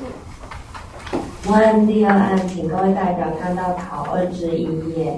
问第二案，请各位代表看到讨2之1页。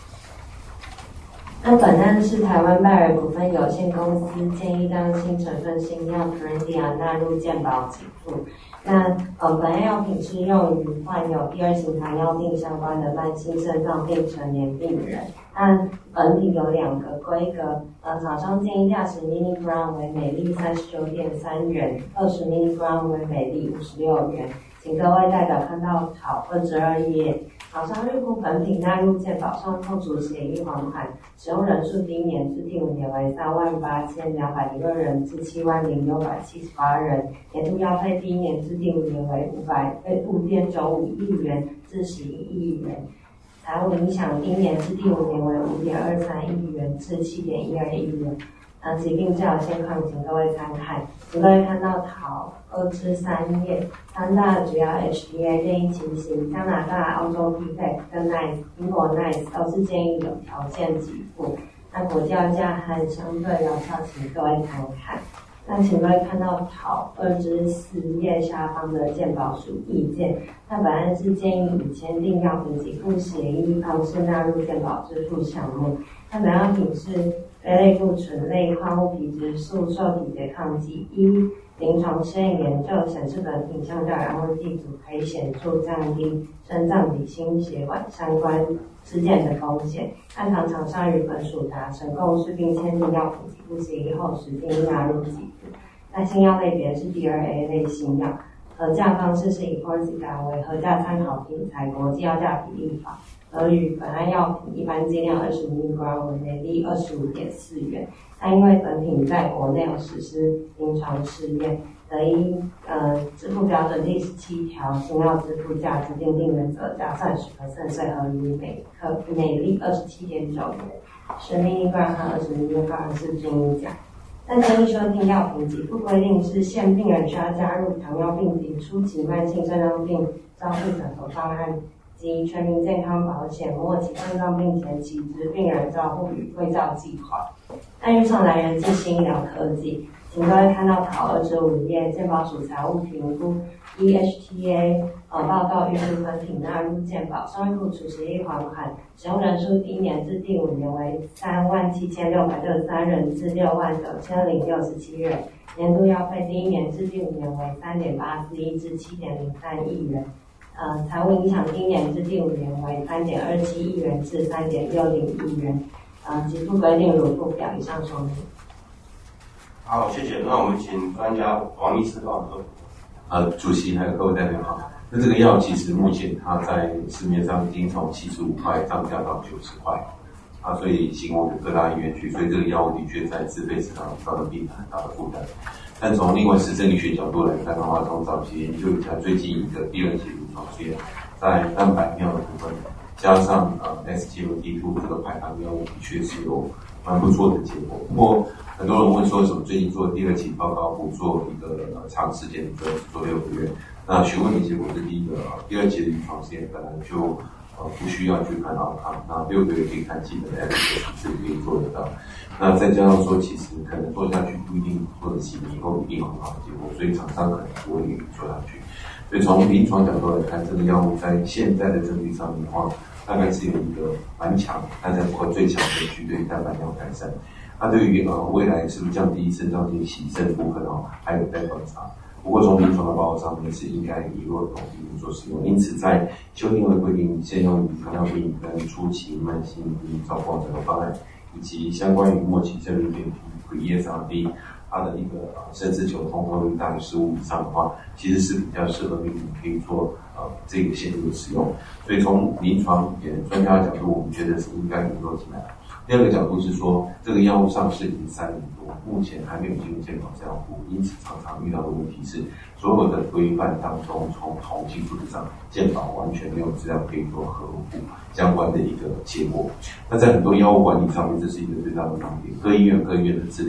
那本案是台湾拜耳股份有限公司建议将新成分新药 Kerendia 纳入健保给付。那本案药品是用于患有第2型糖尿病相关的慢性肾脏病成年病人。那本品有2个规格，厂商建议价值 mg 为每粒39.3元，20 mg 为每粒56元。请各位代表看到讨2之2页。厂商预估本品纳入健保上扣除协议还款，使用人数第1年至第5年为38202人至70678人，年度药费第1年至第5年为5.95亿元至11亿元。财务影响第1年至第5年为5.23亿元至7.12亿元。疾病治疗现况，请各位参看。请各位看到讨2之3页，3大主要 HTA 建议情形，加拿大、澳洲 PPEC 跟 NICE、英国 NICE 都是建议有条件给付。那国际药价和相对疗效，请各位参看。那请各位看到讨2之4页下方的健保署意见，那本案是建议以签订药品给付协议方式纳入健保支付项目。那本药品是非类固醇类矿物皮质素受体拮抗剂，临床试验研究显示本品相较于安慰剂组可以显著降低肾脏及心血管相关事件的风险。但厂商与本署达成共识并签订药品给付协议后，实定纳入给付。那新药类别是第2A 类新药，核价方式是以 Forxiga 为核价参考品，采国际药价比例法。而与本案药品一般剂量20 mg 为每粒25.4元。但因为本品在国内有实施临床试验，得依支付标准第17条新药支付价值订定原则，加算10%税额于每粒27.9元，10 mg 和20 mg 是均一价。但建议修订药品给付规定是，现病人需要加入糖尿病及初期慢性肾脏病照护整合方案及全民健康保险末期肾脏病前期之病人照护与卫教计划。但预算来源自新医疗科技，请各位看到讨2之5页健保署财务评估 EHTA 报告预估本品纳入健保，上位扣除协议还款，使用人数第1年至第5年为37663人至69067人，年度药费第1年至第5年为3.84亿至7.03亿元。财务影响第1年至第5年为3.27亿元至3.60亿元。给付规定如附表，以上说明。 好，谢谢。那我们请专家王医师报告。 主席还有各位代表好。那这个药其实目前它在市面上已经从75块涨价到90块，所以请我们各大医院去，所以这个药物的确在自费市场造成病人很大的负担。但从另外实证医学角度来看的话，从早期研究以来，最近一个第2期临床试验，在蛋白尿的部分，加上SGLT2 这个排糖药物，的确是有蛮不错的结果。不过很多人问说，什么最近做第2期报告不做一个长时间的做6个月？那询问的结果是第一个，第2期的临床试验本来就不需要去看outcome，那6个月可以看基本的 efficacy 是可以做得到。那再加上说，其实可能做下去不一定做得起以后一定有很好的结果，所以厂商可能不会愿意做下去。所以从临床角度来看，这个药物在现在的证据上面的话，大概是有一个蛮强，但是最强的去对蛋白尿改善。那对于未来是不是降低肾脏病洗肾部分还有待观察。不过从临床的报告上面是应该以弱统一做使用，因此在修订会规定现用于糖尿病跟初期慢性病照顾整个方案，以及相关于末期肾病变 PESRD 它的一个肾丝球通透率大于15以上的话，其实是比较适合病人可以做这个限度的使用。所以从临床专家的角度，我们觉得是应该引入进来。第2个角度是说，这个药物上市已经3年多，目前还没有进入健保这样服务，因此常常遇到的问题是，所有的规范当中，从统计数字上，健保完全没有资料可以做合乎相关的一个结果。那在很多药物管理上面，这是一个最大的盲点。各医院的资料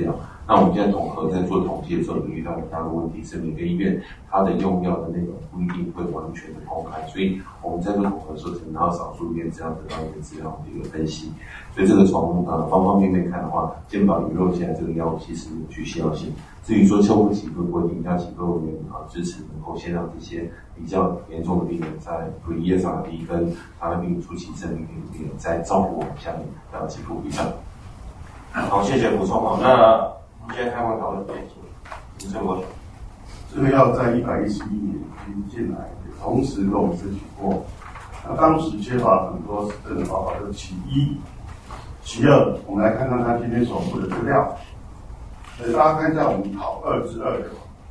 那我们现在统合在做统计的时候，遇到很大的问题是，每个医院它的用药的内容不一定会完全的公开，所以我们在做统合的时候，只能到少数医院这样得到一个资料的一个分析。所以这个从方方面面看的话，健保鱼肉现在这个药其实有具需要性。至于说修复机构或定价机构员支持，能够先让这些比较严重的病人在 pre-ESRD 跟糖尿病初期生命的病人在照顾我们下面要给付以上。 好，谢谢补充啊。那我们现在开放讨论，请陈国。 这个药在111年引进来，同时跟我们咨询过。那当时缺乏很多实证的报告，就是其一。其二，我们来看看他今天所附的资料。大家看一下我们考2之2的。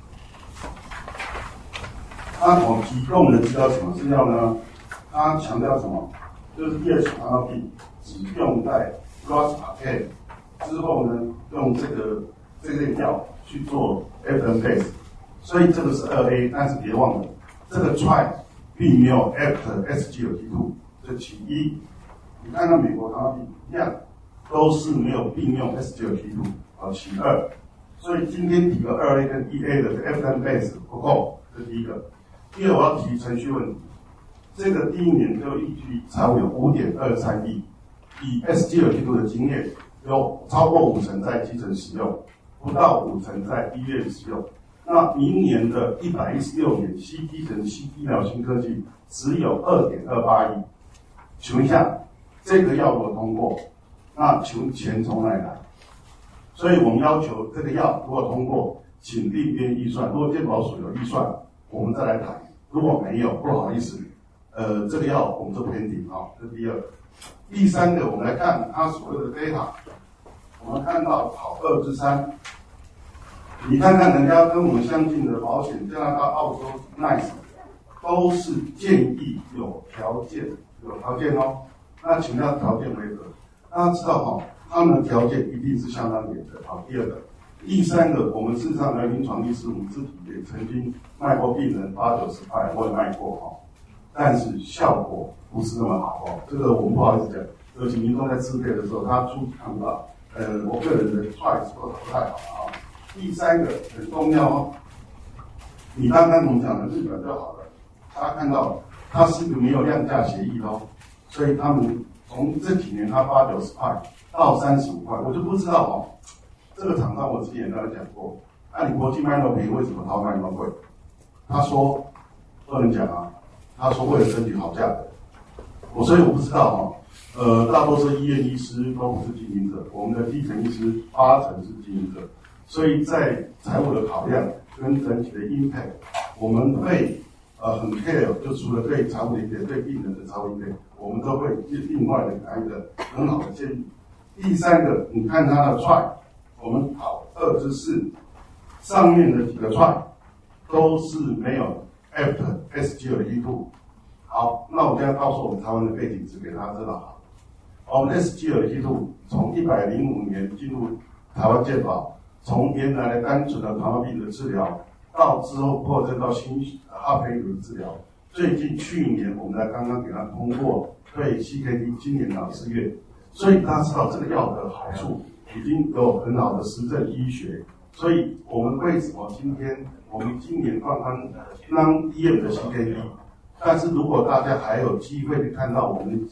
他所提供的资料什么资料呢？他强调什么？就是第二型糖尿病只用在 Losartan 之后呢，用这个药去做 evidence base， 所以这个是2A， 但是别忘了这个 trial 并没有 after SGLT2， 这其一。你看看美国糖尿病一样，都是没有并用 SGLT2， 其二。所以今天提个 2A 跟 1A 的 evidence base 不够，这是第一个。第二，我要提程序问题。这个第一年就依据财务有 5.23 亿，以 SGLT2 的经验，有超过50%在基层使用，不到50%在医院使用。那明年的116年西基层西医疗新科技只有 2.28 亿。请问一下，这个药如果通过，那请问钱从哪里来？所以我们要求这个药如果通过，请另编预算。如果健保署有预算，我们再来谈。如果没有，不好意思，这个药我们就pending啊。这是第二。第三个，我们来看它所谓的 data。我们看到考2之3，你看看人家跟我们相近的保险，加拿大、澳洲、NICE 都是建议有条件哦。那请问条件为何？大家知道哈，他们的条件一定是相当严的。好，第二个。第三个，我们事实上来临床医师，我们自己也曾经卖过病人80-90块，我也卖过哈，但是效果不是那么好哦。这个我们不好意思讲，尤其民众在自费的时候，他出看不到。我个人的 choice 不太好啊。第三个很重要哦，你刚刚我们讲的日本就好了，大家看到它是个没有量价协议哦，所以他们从这几年它80-90块到35块，我就不知道哦。这个厂商我之前也跟他讲过，你国际卖那么便宜，为什么他卖那么贵？他说不能讲啊，他说为了争取好价格。所以我不知道大多数医院医师都不是经营者，我们的基层医师8成是经营者，所以在财务的考量跟整体的 impact， 我们会很 care， 就除了对财务的 impact， 对病人的财务 impact， 我们都会另外的给一个很好的建议。第三个，你看他的 trial。我们考2之4，上面的几个串都是没有 after SGLT2。好，那我现在告诉我们台湾的背景值给大家知道好。我们 SGLT2 从105年进入台湾健保，从原来的单纯的糖尿病的治疗，到之后扩增到新哈培乳的治疗。最近去年我们刚刚给它通过对 CKD， 今年4月，所以大家知道这个药的好处。已经有很好的实证医学，所以我们为什么我们今年放宽 non-DM 的 CKD， 但是如果大家还有机会看到我们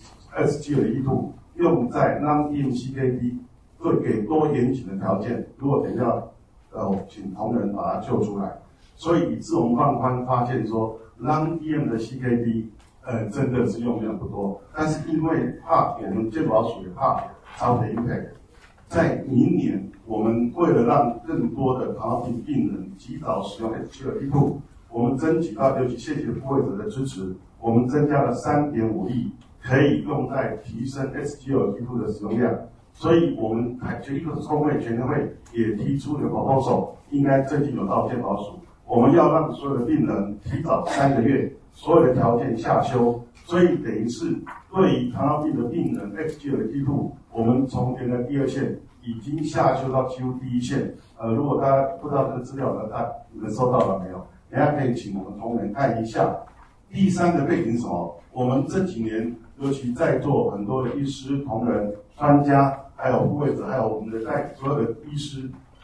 SGLT2 用在 non-DM CKD， 会给多严谨的条件。如果等一下请同仁把它救出来，所以以致我们放宽发现说 non-DM 的 CKD， 真的是用量不多，但是因为怕我们健保署也怕超的 impact。在明年，我们为了让更多的糖尿病病人及早使用 SGLT2， 我们争取到，尤其谢谢部会者的支持，我们增加了3.5亿，可以用在提升 SGLT2 的使用量。所以我们全医工会全联会也提出了 proposal， 应该最近有到健保署，我们要让所有的病人提早3个月，所有的条件下修，所以等于是对于糖尿病的病人 SGLT2。我们从原来第2线已经下修到几乎第1线。如果大家不知道这个资料呢，你们收到了没有？大家可以请我们同仁看一下。第三个背景是什么？我们这几年，尤其在座很多的医师同仁、专家，还有护卫者，还有我们的所有的医师，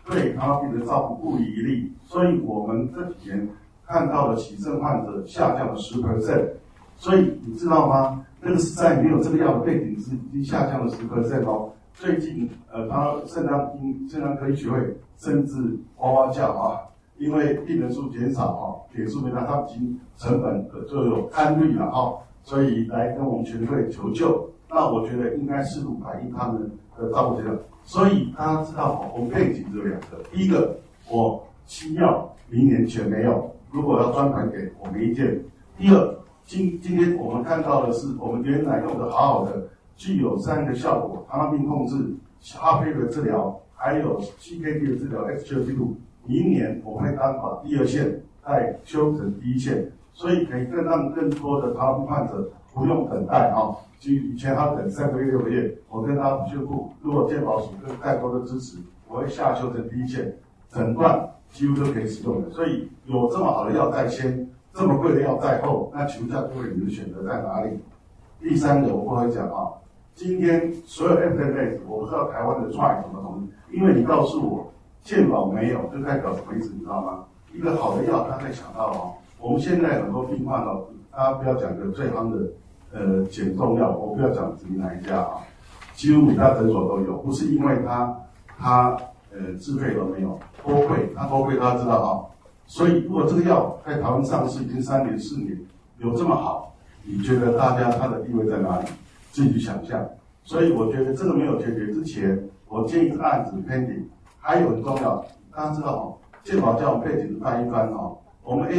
对糖尿病的照顾不遗余力，所以我们这几年看到了洗肾患者下降了10%，所以你知道吗？那个是在没有这个药的背景之已经下降了10%哦。最近肾脏科医学会甚至哇哇叫啊，因为病人数减少啊，点数没到，他们已经成本就有堪虑了啊，所以来跟我们全会求救。那我觉得应该适度反映他们的照顾阶段。所以大家知道我们背景只有2个，第一个我新药明年全没有，如果要专款给我没意见。第二，今天我们看到的是我们原来用的好好的，具有3个效果：糖尿病控制、哈菲的治疗，还有 CKD 的治疗 SGLT2。明年我会担保第2线，再修成第1线，所以可以让更多的糖尿病患者不用等待啊。就以前他等3个月、6个月，我跟他宣布，如果健保署更太多的支持，我会下修成第1线，诊断几乎都可以使用的。所以有这么好的药在先，这么贵的药在后，那请问一下各位，你的选择在哪里？第3个我不会讲啊，今天所有 FDA 我不知道台湾的 try 怎么同意，因为你告诉我健保没有，就代表什么意思？你知道吗？一个好的药，他在想到哦，我们现在很多病患哦，大家不要讲个最夯的。减重药，我不要讲指明哪一家啊，几乎每家诊所都有，不是因为它自费都没有，多贵，它多贵大家知道啊，所以如果这个药在台湾上市已经3年4年，有这么好，你觉得大家它的地位在哪里？自己去想象。所以我觉得这个没有解决之前，我建议这个案子 pending， 还有很重要，大家知道哦，健保价我们背景翻一翻哦，我们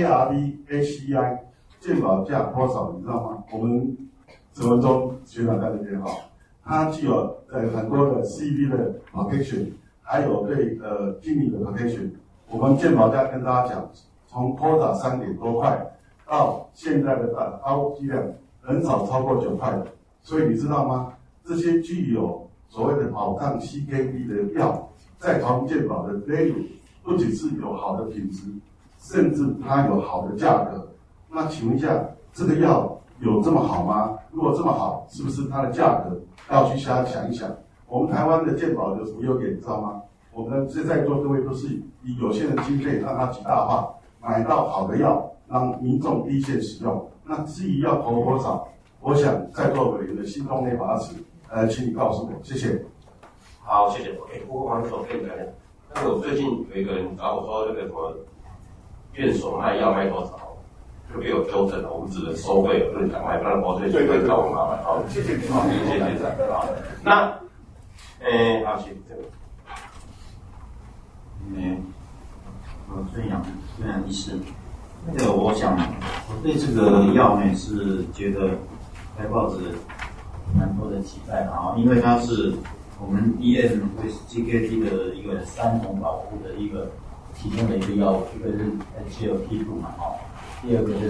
ARV、HCI 健保价多少你知道吗？我们陈文忠学长在那边哈，它具有很多的 CV 的 protection， 还有对经理的 protection。我们健保价跟大家讲，从 quota 3点多块到现在的高剂量很少超过9块的，所以你知道吗？这些具有所谓的保障 CKD 的药，在台湾健保的 value 不仅是有好的品质，甚至它有好的价格。那请问一下，这个药有这么好吗？如果这么好，是不是它的价格要去想一想？我们台湾的健保有什么优点，你知道吗？我们在座各位都是以有限的经费让它极大化，买到好的药，让民众第一线使用。那至于要投多少，我想在座委员的心中那把尺，请你告诉我，谢谢。 好，谢谢。不过黄总可以讲，那个我最近有一个人找我说，那个什么院所卖药卖多少？就被我纠正了，我们只能收费，不能讲卖，不然国税局会找我麻烦。好，谢谢，好，谢谢。好，那，好，谢谢这个。 孙杨医师，那个我想，我对这个药呢是觉得该抱着蛮多的期待啊，因为它是我们 EM 或是 GKD 的一个3重保护的一个其中的一个药物，一个是 SGLT2 嘛，第2个就是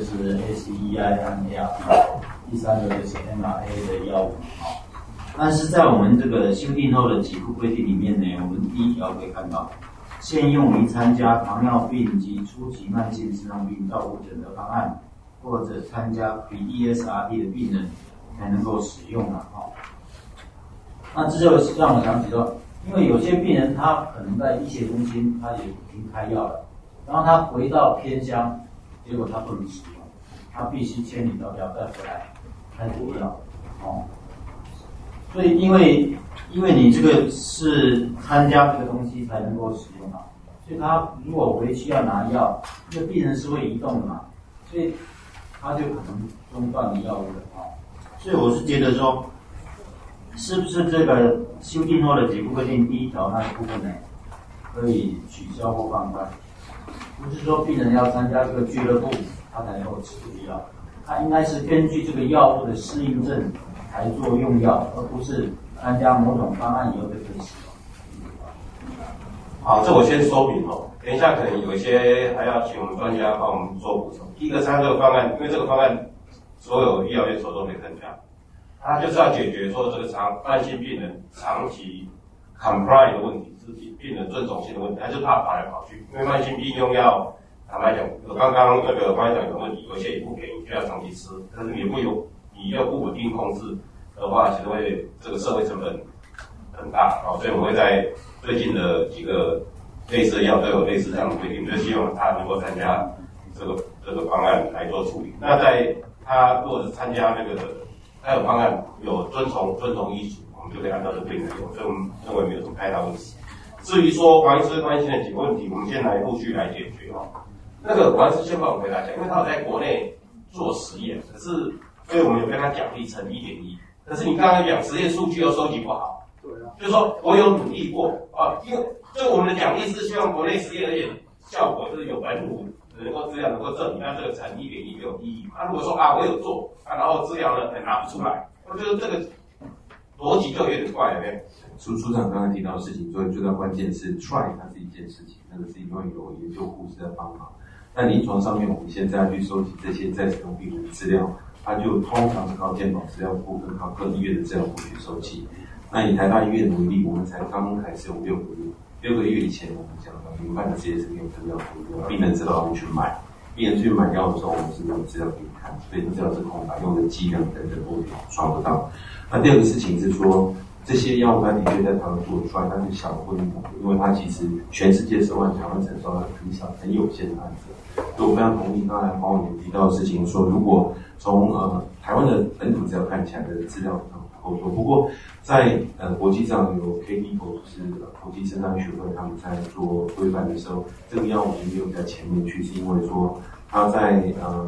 ACEI 和 ARB， 第3个就是 MRA 的药物啊。但是在我们这个修订后的给付规定里面呢，我们第1条可以看到，现用于参加糖尿病及初期慢性肾脏病照顾诊的方案，或者参加 ESRD 的病人才能够使用了哈。那这就让我想起到，因为有些病人他可能在医学中心他也已经开药了，然后他回到偏乡，结果他不能使用，他必须千里迢迢再回来开补药哦。所以因为你这个是参加这个东西才能够使用啊，所以他如果回去要拿药，这个病人是会移动的嘛，所以他就可能中断了药物了啊。所以我是觉得说，是不是这个修订后的给付规定第1条那部分呢，可以取消或放宽？不是说病人要参加这个俱乐部，他才能够吃这个药，他应该是根据这个药物的适应症来做用药，而不是参加某种方案以后就可以使用。 好，这我先说明哦。等一下可能有一些还要请我们专家帮我们做补充。第一个，参加这个方案，因为这个方案所有医疗院所都可以参加，它就是要解决说这个慢性病人长期 comply 的问题，是病人遵从性的问题，他就怕跑来跑去，因为慢性病用药，坦白讲，刚刚那个关于讲有问题，有些也不便宜，需要长期吃，但是你要不稳定控制的话，其实会这个社会成本很大啊，所以我会在最近的几个类似的药都有类似这样的规定，就希望他能够参加这个方案来做处理。那在他如果是参加那个他有方案有遵从医嘱，我们就可以按照这个规定来用，所以我们认为没有什么太大问题。至于说黄医师关心的几个问题，我们先来陆续来解决哦。那个黄医师先帮我回答一下，因为他有在国内做实验，可是所以我们有跟他奖励乘1.1，可是你刚刚讲实验数据又收集不好，对啊，就是说我有努力过啊，因为就我们的奖励是希望国内实验而且效果就是有本土能够资料能够证明，那这个乘1.1有意义嘛？如果说我有做然后资料呢拿不出来，我觉得这个逻辑就有点怪了，对不对？ 处长刚才提到的事情，所以最大关键是 try 它是一件事情，那个是因为有研究护士在帮忙。但临床上面，我们现在去收集这些在使用病人的资料，它就通常是靠健保资料库跟靠各医院的资料库去收集。那以台大医院为例，我们才刚开始用6个月以前，我们讲到民办的这些是没有资料库，病人知道要去买，病人去买药的时候，我们是没有资料给你看，所以资料是空白，用的剂量等等都抓不到。那第二个事情是说，这些药物它的确在台湾做出来，但是小规模，因为它其实全世界10万，台湾承受了很小很有限的案子。所以我非常同意刚才黄委员提到的事情，说如果从台湾的本土资料看起来的资料不够多，不过在国际上有 KDIGO 就是国际肾脏学会他们在做规范的时候，这个药物没有在前面去，是因为说它在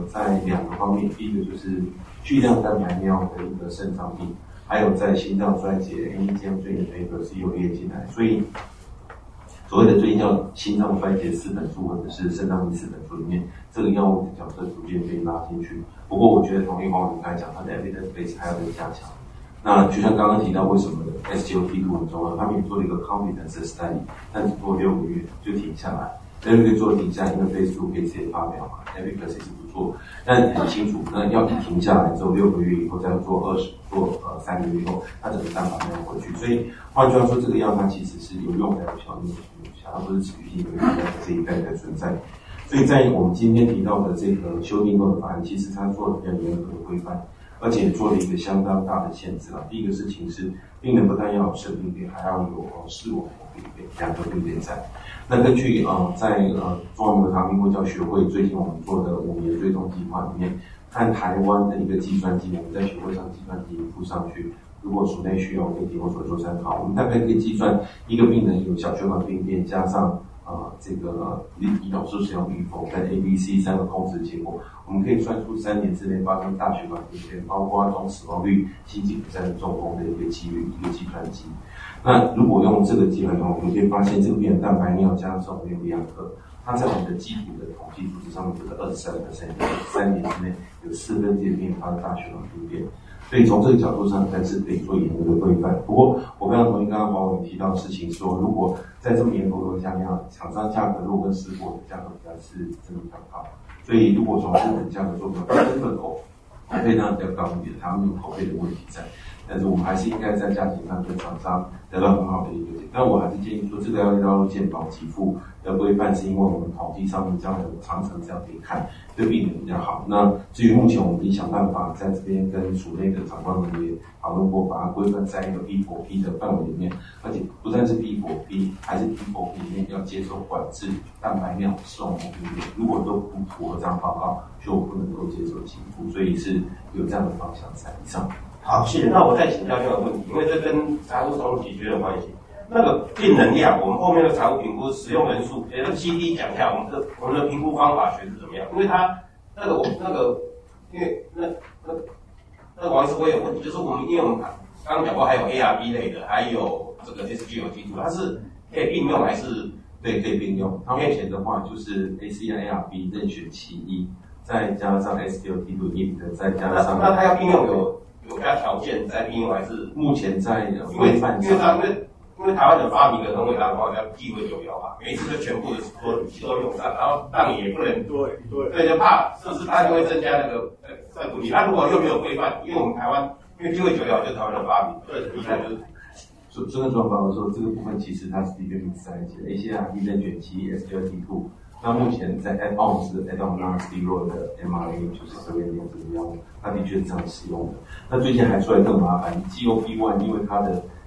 2个方面，第一个就是巨量蛋白尿的一个肾脏病。还有在心脏衰竭 NEJM 最近的paper是有列进来，所以所谓的最近叫心脏衰竭4本书或者是肾脏病4本书里面，这个药物的角色逐渐被拉进去。不过我觉得同意黄委员刚才讲，它的 evidence base 还要再加强。那就像刚刚提到，为什么 SGLT2 很重要？他们也做了一个 confidence study， 但只做6个月就停下来。6个月做停下来，因为 phase 2可以直接发表嘛 ，efficacy 是不错，但很清楚，那要停下来之后6个月以后，再做3个月以后，它整个蛋白没有回去。所以换句话说，这个药它其实是有用的，有效，它不是持续性有用的这一代的存在。所以在我们今天提到的这个修订后的法案，其实它做了比较严格的规范，而且做了一个相当大的限制啊。第一个事情是，病人不但要有生病病，还要有视网膜病变，2个病变在。那根据在中华民国糖尿病教学会最近我们做的5年追踪计划里面，看台湾的一个计算机，我们在学会上计算机附上去，如果属内需要，我可以提供所做参考。我们大概可以计算一个病人有小血管病变加上这个胰岛素使用与否跟 ABC 3个控制结果，我们可以算出3年之内发生大血管病变，包括总死亡率、心肌梗塞的中风的一个几率，一个计算机。那如果用这个计算的话，我们可以发现这个病人蛋白尿加上受用2克，它在我们的基础的统计数字上面就是23%， 3年之内有4分之一的病人发生大血管病变。所以从这个角度上，还是可以做严格的规范。不过，我非常同意刚刚黄委员提到的事情，说如果在这么严格的下面，厂商价格如果跟师傅的价格比较是真的比较高，所以如果从资本价格做出来，真的口碑当然比较高一点，他们有口碑的问题在。但是我们还是应该在价钱上跟厂商得到很好的一个。但我还是建议说，这个要纳入健保给付的规范，是因为我们统计上面将来有长程这样可以看，对病人比较好。那至于目前我们已想办法在这边跟署内的长官们也讨论过，把它规范在一个 P4P 的范围里面，而且不但是 P4P， 还是 P4P 里面要接受管制蛋白尿、视网膜病变，如果都不符合这样报告，就不能够接受给付，所以是有这样的方向在以上。 好，谢谢。那我再请教这个问题，因为这跟财务中解决有关系。那个病人量，我们后面的财务评估使用人数，那个 CD 讲一下我们的评估方法学是怎么样？因为他因为那王医师我有问题，就是因为我们刚刚讲过，还有 ARB 类的，还有这个 SGLT2，它是可以并用还是？ 对，可以并用。它目前的话就是 ACI、ARB 任选其一，再加上 SGLT2 inhibitor， 再加上那它要并用有加条件在并用还是目前在规范上？ 因为台湾的发明的很伟大的话叫鸡尾酒药嘛，每一次就全部都用上，然后让你也不能对，就怕是不是它就会增加那个在鼓励。那如果又没有规范，因为我们台湾因为鸡尾酒药就是台湾的发明，对，应该就是。 孙根专报说，这个部分其实它是的确名字在一起的 ，ACRB 任选其一 SGLT2。那目前在 add-on 是 add-on non-steroid 的 mRNA， 就是这边这个药物，它的确是这样使用的。那最近还出来更麻烦 ，GOP1 因为它的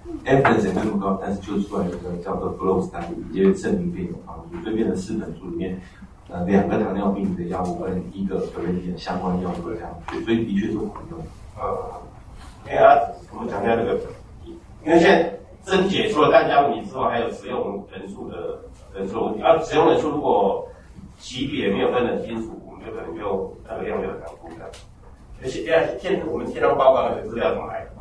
evidence 没那么高，但是就出来一个叫做 flow study， 也证明变有帮助，所以变成4本书里面，2个糖尿病的药物跟1个Kerendia相关药物这样，所以的确是管用。 我们讲一下这个，因为现在真解除了单价问题之后，还有使用人数的问题。使用人数如果级别没有分得清楚，我们就可能就那个量就很难估的。而且现在我们天然报告的资料怎么来？